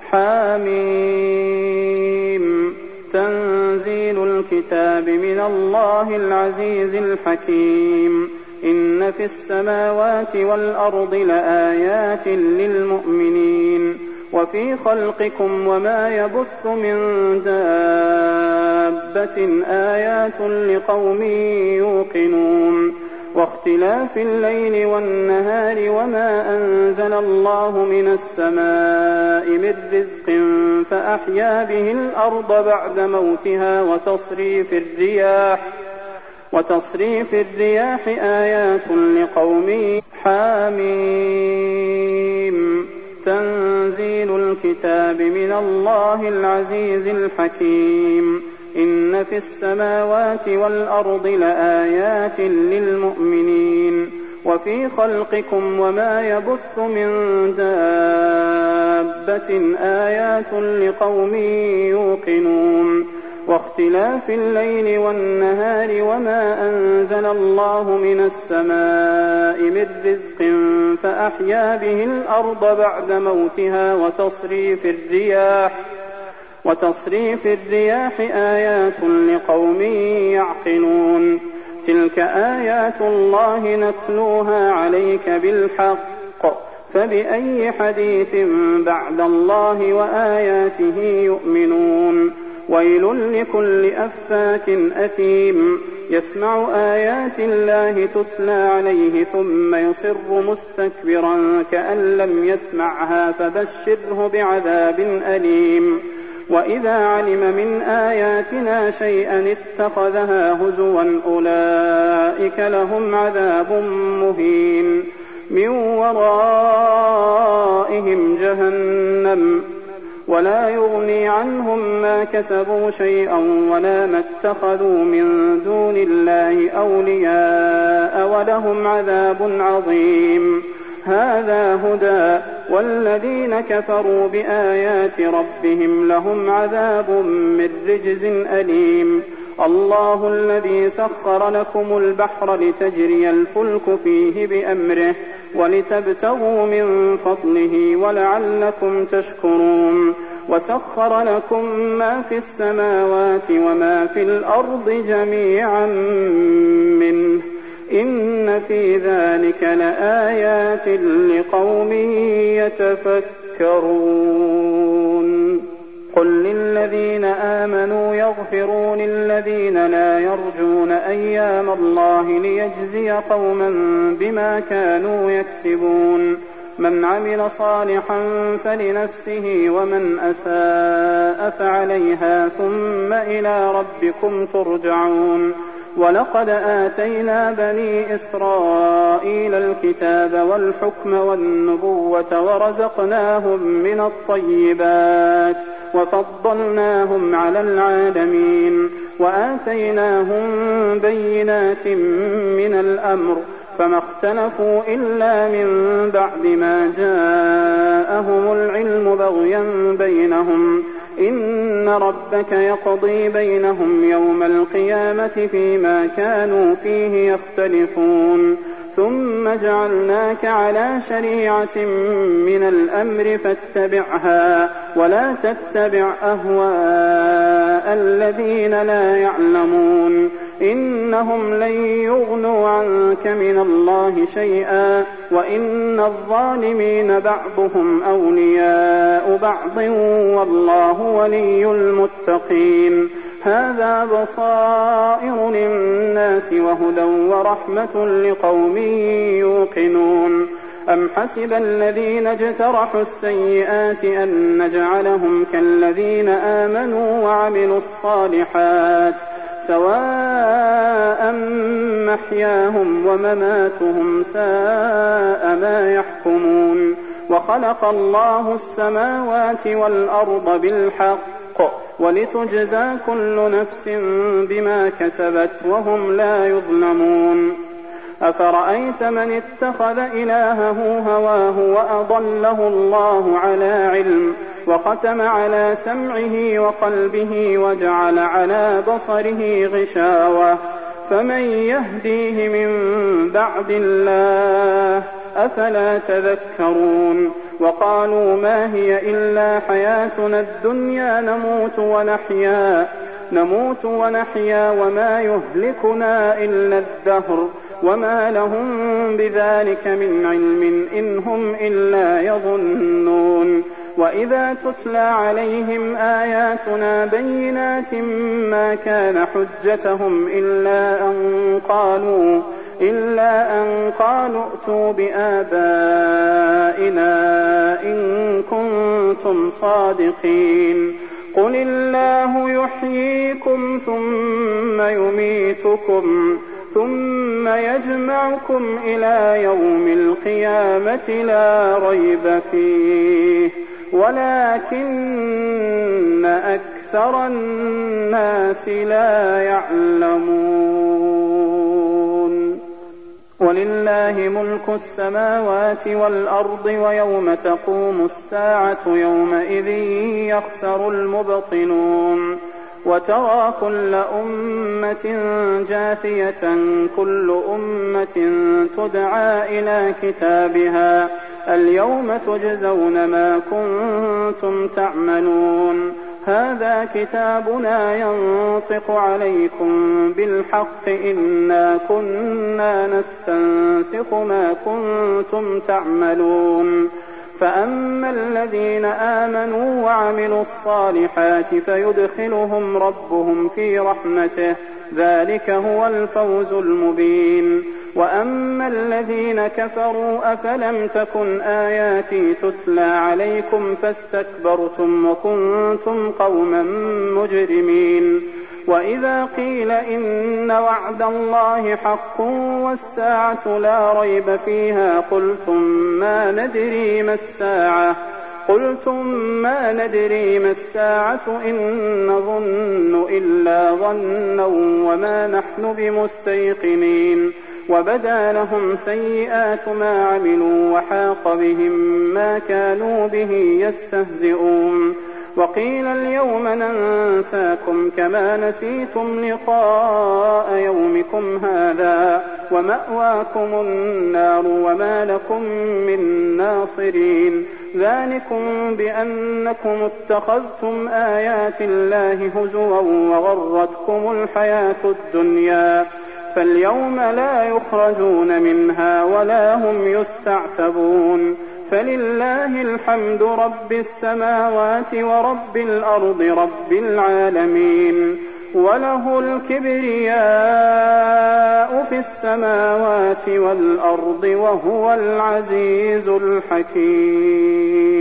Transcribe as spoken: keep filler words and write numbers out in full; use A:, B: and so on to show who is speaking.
A: حاميم تنزيل الكتاب من الله العزيز الحكيم إن في السماوات والأرض لآيات للمؤمنين وفي خلقكم وما يبث من دابة آيات لقوم يوقنون واختلاف الليل والنهار وما أنزل الله من السماء من رزق فأحيا به الأرض بعد موتها وتصريف الرياح وتصريف الرياح آيات لقوم حاميم تنزيل الكتاب من الله العزيز الحكيم إن في السماوات والأرض لآيات للمؤمنين وفي خلقكم وما يبث من دابة آيات لقوم يوقنون واختلاف الليل والنهار وما أنزل الله من السماء من رزق فأحيا به الأرض بعد موتها وتصريف الرياح وتصريف الرياح آيات لقوم يعقلون تلك آيات الله نتلوها عليك بالحق فبأي حديث بعد الله وآياته يؤمنون ويل لكل أفاك أثيم يسمع آيات الله تتلى عليه ثم يصر مستكبرا كأن لم يسمعها فبشره بعذاب أليم وإذا علم من آياتنا شيئا اتخذها هزوا أولئك لهم عذاب مهين من ورائهم جهنم ولا يغني عنهم ما كسبوا شيئا ولا ما اتخذوا من دون الله أولياء ولهم عذاب عظيم هذا هدى والذين كفروا بآيات ربهم لهم عذاب من رجز أليم الله الذي سخر لكم البحر لتجري الفلك فيه بأمره ولتبتغوا من فضله ولعلكم تشكرون وسخر لكم ما في السماوات وما في الأرض جميعا منه إن في ذلك لآيات لقوم يتفكرون قل للذين آمنوا يغفروا للذين لا يرجون أيام الله ليجزي قوما بما كانوا يكسبون من عمل صالحا فلنفسه ومن أساء فعليها ثم إلى ربكم ترجعون ولقد آتينا بني إسرائيل الكتاب والحكم والنبوة ورزقناهم من الطيبات وفضلناهم على العالمين وآتيناهم بينات من الأمر فما اختلفوا إلا من بعد ما جاءهم العلم بغيا بينهم إن ربك يقضي بينهم يوم القيامة فيما كانوا فيه يختلفون ثم جعلناك على شريعة من الأمر فاتبعها ولا تتبع أهواء الذين لا يعلمون إنهم لن يغنوا عنك من الله شيئا وإن الظالمين بعضهم أولياء بعض والله ولي المتقين هذا بصائر للناس وهدى ورحمة لقوم يوقنون أم حسب الذين اجترحوا السيئات أن نجعلهم كالذين آمنوا وعملوا الصالحات سواء محياهم ومماتهم ساء ما يحكمون وخلق الله السماوات والأرض بالحق ولتجزى كل نفس بما كسبت وهم لا يظلمون أفرأيت من اتخذ إلهه هواه وأضله الله على علم وختم على سمعه وقلبه وجعل على بصره غشاوة فمن يهديه من بعد الله أفلا تذكرون وقالوا ما هي إلا حياتنا الدنيا نموت ونحيا نموت ونحيا وما يهلكنا إلا الدهر وما لهم بذلك من علم إن هم إلا يظنون وإذا تتلى عليهم آياتنا بينات ما كان حجتهم إلا أن قالوا إلا أن قالوا ائتوا بآبائنا إن كنتم صادقين قل الله يحييكم ثم يميتكم ثم يجمعكم إلى يوم القيامة لا ريب فيه ولكن أكثر الناس لا يعلمون ولله ملك السماوات والأرض ويوم تقوم الساعة يومئذ يخسر المبطلون وترى كل أمة جاثية كل أمة تدعى إلى كتابها اليوم تجزون ما كنتم تعملون هذا كتابنا ينطق عليكم بالحق إنا كنا نستنسخ ما كنتم تعملون فأما الذين آمنوا وعملوا الصالحات فيدخلهم ربهم في رحمته ذلك هو الفوز المبين وأما الذين كفروا أفلم تكن آياتي تتلى عليكم فاستكبرتم وكنتم قوما مجرمين وإذا قيل إن وعد الله حق والساعة لا ريب فيها قلتم ما ندري ما الساعة قلتم ما ندري ما الساعة إن نظن إلا ظنا وما نحن بمستيقنين وبدا لهم سيئات ما عملوا وحاق بهم ما كانوا به يستهزئون وقيل اليوم ننساكم كما نسيتم لقاء يومكم هذا ومأواكم النار وما لكم من ناصرين ذلكم بأنكم اتخذتم آيات الله هزوا وغرتكم الحياة الدنيا فاليوم لا يخرجون منها ولا هم يستعتبون فلله الحمد رب السماوات ورب الأرض رب العالمين وله الكبرياء في السماوات والأرض وهو العزيز الحكيم.